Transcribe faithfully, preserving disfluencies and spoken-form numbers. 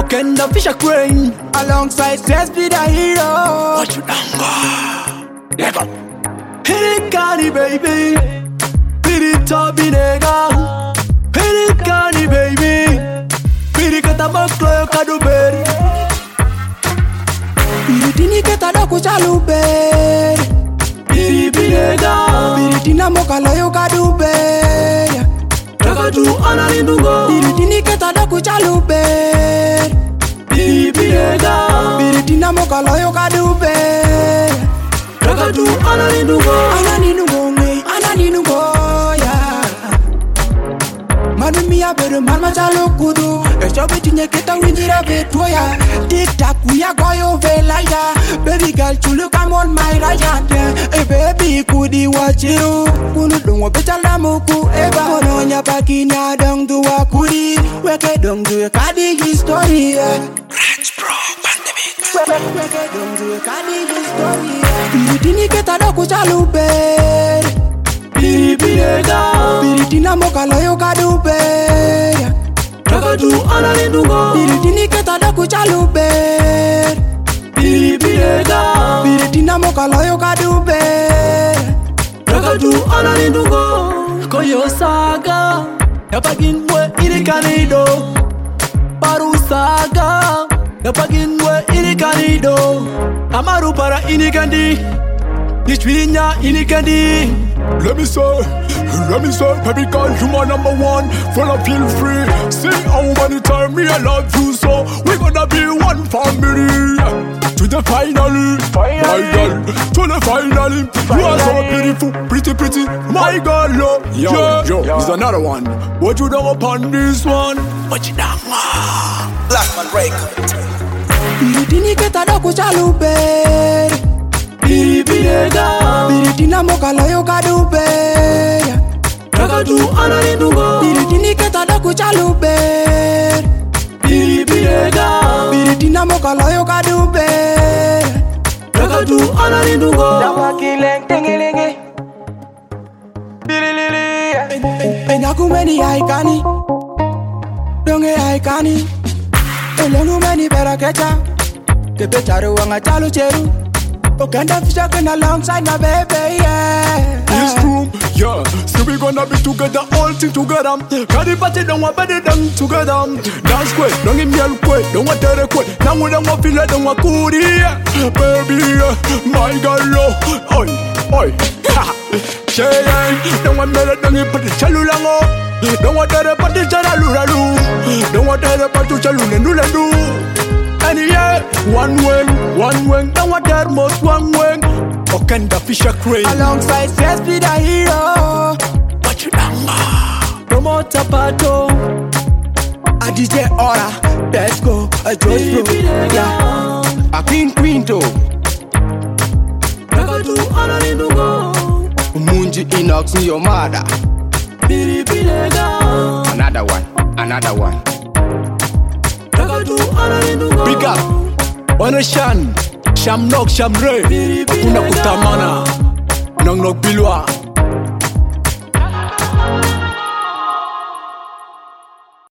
Okenda Fisher Crane alongside Stress be the hero. What you done? Never. Hit it, Cardi, baby. Hit it, Toby, nigga. Hit it, Cardi, baby. Hit it, Katabaklo, Kaduberi. Biritini ketada kuchaluberi. Biribi, nigga. Biritina mokaloyo kaduberi. Takadu analindugo. Biritini ketada kuchaluberi. Biribi, nigga. Biritina mokaloyo kaduberi. Takadu analindugo. Analindugo me, analindugo ya. Manu miya beru mama chalo kudu. Esho bitinye kita winjira betoya. Tic tac we are goyo velaya. Baby girl chulu come on my right hand. Hey baby kudi wachiru. Kunu dungo betala muku eba. Kono nya pakina dong duwa kudi. Weke dong duwe kadi history. Rich bro, pandemic. Weke dong duwe kadi history. Biritini ketada kuchaluberi. Biribi, nigga. Biritina mokaloyo kaduberi. Takadu analindugo. Biritini ketada kuchaluberi. Biribi, nigga. Biritina mokaloyo kaduberi. Takadu analindugo. Koyo saga Napaginwe inikanido Baru saga Napaginwe inikanido Amaru para inikandi Nishwinya inikandi. Let me say, let me say, baby girl, you my number one. Full feel free. See how many times me I love you, so we gonna be one family. To the finally, my girl, to the finally. You are so beautiful, pretty, pretty, my girl. Yo, Yo, yeah. yo, There's another one. What you done upon this one? What you done? Blackman Record. Biritini ketada kuchaluberi. Biribi, nigga. Biritina mokaloyo kaduberi. Takadu analindugo. Biritini ketada kuchaluberi. Biribi, nigga. Biritina mokaloyo kaduberi. Takadu analindugo. Dawakileng tingilingi. Birilili. Enyakumeni aikani. Donge aikani. Elengumeni berakecha. Kepecharu wanga chalu cheru. Okenda Fisher Crane alongside my baby, yeah. This room, yeah. So we gonna be together, all thing together. Cardi party, don't want better than together. Dance quick, don't give me a quick, don't want to quick. Now we don't want feel like don't want goodie, yeah. Baby, yeah. My girl, oh, oi, oi, ha. Shay, don't want better than you put the chalulango. Don't want better but the chalaluralu. Don't want better but the chalulandu. And yeah, one wing, one wing, don't want that most one wing. Okenda Fisher Crane Alongside Stress be the hero. What you done? Promoter Pato. A D J Aura, let's go. A Joyce Pro, yeah. A Queen Quinto. Takadu analindugo. Munji Inox in your mother. Biribi, nigga. Another one, another one. Takadu analindugo. Big up Oneshan Shamnok Shamre Akuna kutamana Nong Nok Bilwa